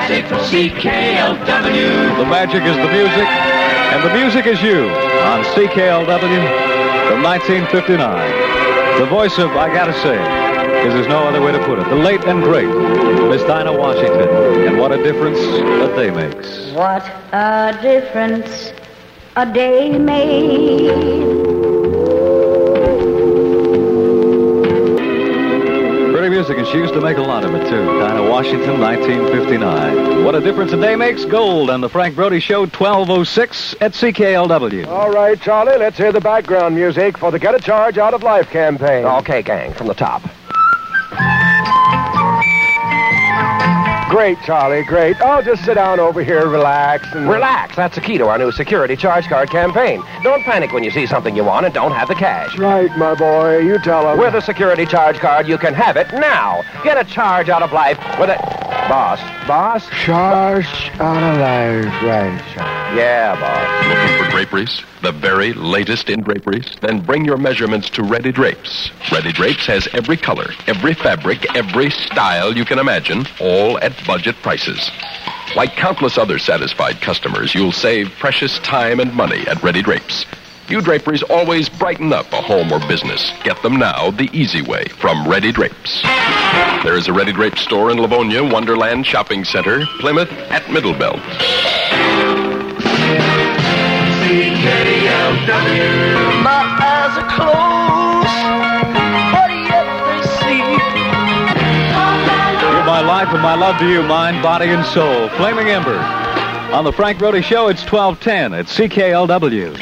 Classic CKLW. The magic is the music, and the music is you on CKLW from 1959. The voice of, I gotta say, because there's no other way to put it, the late and great Miss Dinah Washington. And what a difference a day makes. What a difference a day made. Pretty music, and she used to make a lot of it, too. Dinah Washington, 1959. What a difference a day makes. Gold on the Frank Brody Show, 1206 at CKLW. All right, Charlie, let's hear the background music for the Get a Charge Out of Life campaign. Okay, gang, from the top. Great, Charlie, great. I'll just sit down over here, relax, and... Relax. That's the key to our new security charge card campaign. Don't panic when you see something you want and don't have the cash. Right, my boy. You tell him. With a security charge card, you can have it now. Get a charge out of life with a... Boss. Charge out of life, right, Charlie. Yeah, boss. Looking for draperies? The very latest in draperies? Then bring your measurements to Ready Drapes. Ready Drapes has every color, every fabric, every style you can imagine, all at budget prices. Like countless other satisfied customers, you'll save precious time and money at Ready Drapes. New draperies always brighten up a home or business. Get them now the easy way from Ready Drapes. There is a Ready Drapes store in Livonia, Wonderland Shopping Center, Plymouth, at Middlebelt. CKLW. My eyes are closed, but yet they see. You're my life and my love to you, mind, body, and soul. Flaming Ember. On the Frank Brody Show, it's 1210 at CKLW.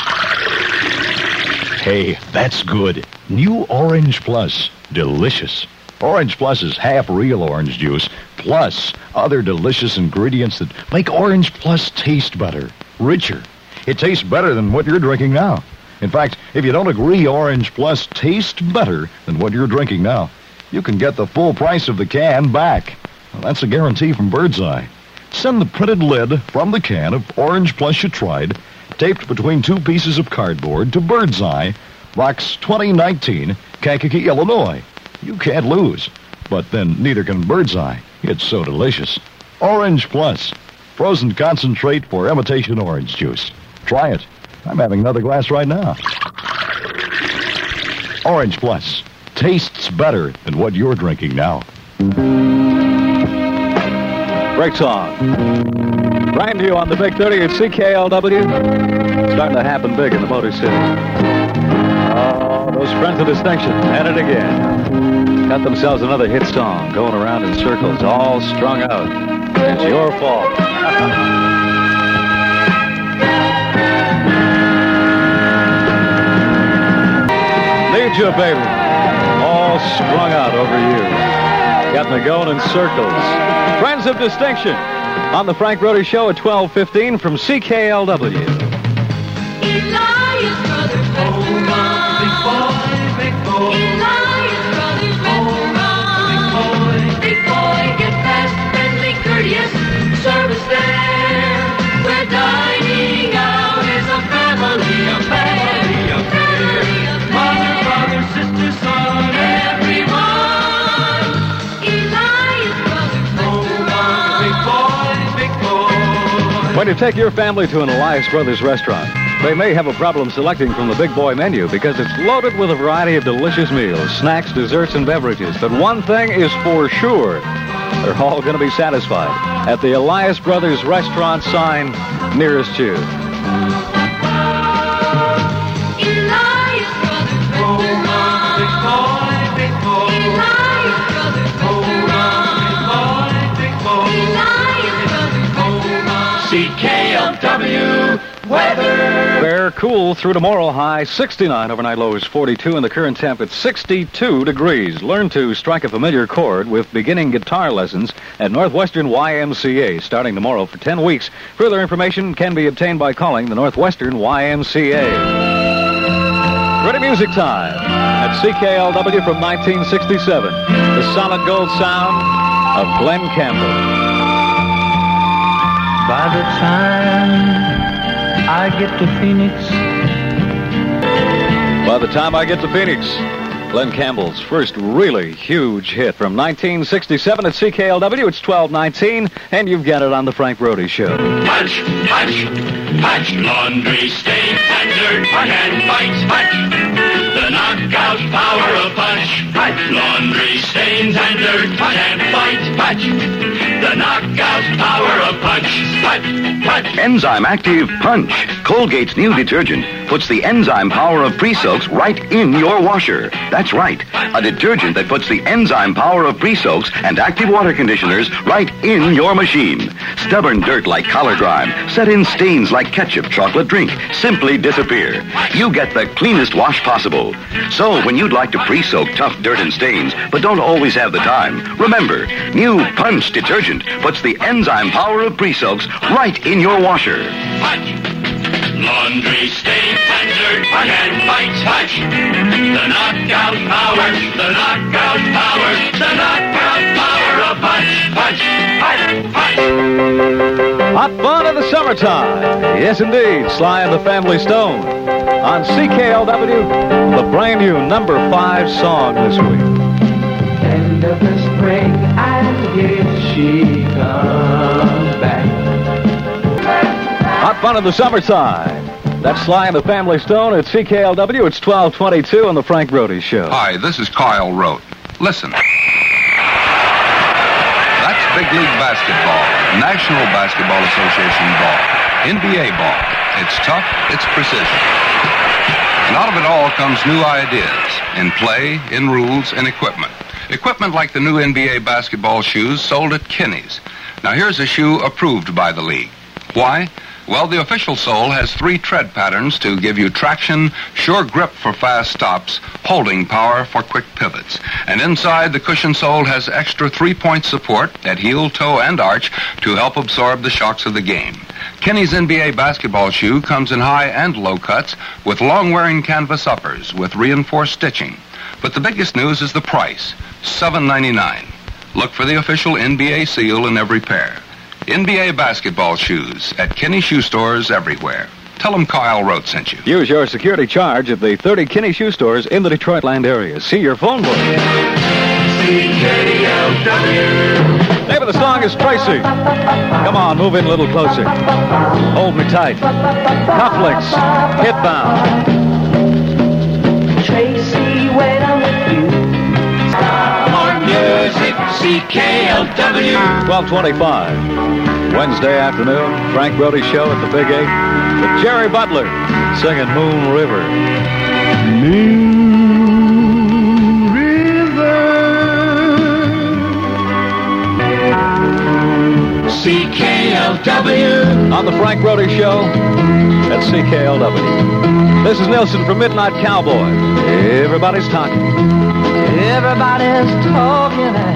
Hey, that's good. New Orange Plus. Delicious. Orange Plus is half real orange juice, plus other delicious ingredients that make Orange Plus taste better, richer. It tastes better than what you're drinking now. In fact, if you don't agree Orange Plus tastes better than what you're drinking now, you can get the full price of the can back. Well, that's a guarantee from Birdseye. Send the printed lid from the can of Orange Plus you tried, taped between two pieces of cardboard, to Birdseye, Box 2019, Kankakee, Illinois. You can't lose. But then neither can Birdseye. It's so delicious. Orange Plus. Frozen concentrate for imitation orange juice. Try it. I'm having another glass right now. Orange Plus. Tastes better than what you're drinking now. Great song. Bringing to you on the Big 30 at CKLW. Starting to happen big in the Motor City. Oh, those friends of distinction. At it again. Got themselves another hit song going around in circles, all strung out. It's your fault. Need you, baby. All strung out over you. Got me going in circles. Friends of distinction on the Frank Brody Show at 12:15 from CKLW. Elias Brothers Restaurant. Big boy, big boy. Elias Brothers Restaurant. Big boy, get fast, friendly, courteous service there. Where dining out is a family affair. Mother, father, sister, son, everyone. Elias Brothers Restaurant. Big boy, big boy. When you take your family to an Elias Brothers restaurant, they may have a problem selecting from the Big Boy menu because it's loaded with a variety of delicious meals, snacks, desserts, and beverages. But one thing is for sure, they're all going to be satisfied at the Elias Brothers restaurant sign nearest you. Elias Brothers Restaurant. Big boy, big boy. Elias Brothers Restaurant. Big boy, big boy. Elias Brothers Restaurant. CKLW weather. Fair, cool through tomorrow. High 69, overnight lows 42, and the current temp at 62 degrees. Learn to strike a familiar chord with beginning guitar lessons at Northwestern YMCA starting tomorrow for 10 weeks. Further information can be obtained by calling the Northwestern YMCA. Ready music time at CKLW from 1967. The solid gold sound of Glenn Campbell. By the time I get to Phoenix, By the time I get to Phoenix, Glenn Campbell's first really huge hit from 1967 at CKLW. It's 12:19, and you've got it on the Frank Brody Show. Punch, punch, punch, laundry stains and dirt and fights, punch. The knockout power of punch, punch. Laundry stains and dirt and fights, punch. The knockout power of punch, punch, punch. Enzyme Active Punch. Colgate's new detergent puts the enzyme power of pre-soaks right in your washer. That's right. A detergent that puts the enzyme power of pre-soaks and active water conditioners right in your machine. Stubborn dirt like collar grime, set-in stains like ketchup, chocolate drink, simply disappear. You get the cleanest wash possible. So when you'd like to pre-soak tough dirt and stains, but don't always have the time, remember, new Punch detergent puts the enzyme power of pre-soaks right in your washer. Punch. Laundry stains and dirt and fights, punch. The knockout power, the knockout power, the knockout power of punch, punch, punch, punch. Hot fun in the summertime. Yes, indeed. Sly and the Family Stone. On CKLW, the brand new number 5 song this week. End of the spring, and here she comes back. Hot fun in the summertime. That's Sly and the Family Stone at CKLW. It's 12:22 on the Frank Brody Show. Hi, this is Kyle Rote. Listen. That's Big League Basketball, National Basketball Association ball, NBA ball. It's tough, it's precision. And out of it all comes new ideas in play, in rules, in equipment. Equipment like the new NBA basketball shoes sold at Kinney's. Now here's a shoe approved by the league. Why? Well, the official sole has 3 tread patterns to give you traction, sure grip for fast stops, holding power for quick pivots. And inside, the cushion sole has extra 3-point support at heel, toe, and arch to help absorb the shocks of the game. Kinney's NBA basketball shoe comes in high and low cuts with long-wearing canvas uppers with reinforced stitching. But the biggest news is the price, $7.99. Look for the official NBA seal in every pair. NBA basketball shoes at Kinney shoe stores everywhere. Tell them Kyle Rote sent you. Use your security charge at the 30 Kinney shoe stores in the Detroitland area. See your phone book. CKLW. Name of the song is Tracy. Come on, move in a little closer. Hold me tight. Cufflinks. Hitbound. Tracy, when I'm with you. More music, CKLW. 12:25. Wednesday afternoon, Frank Brody Show at the Big 8 with Jerry Butler singing Moon River. Moon River. CKLW. On the Frank Brody Show at CKLW. This is Nilsson from Midnight Cowboy. Everybody's talking. Everybody's talking.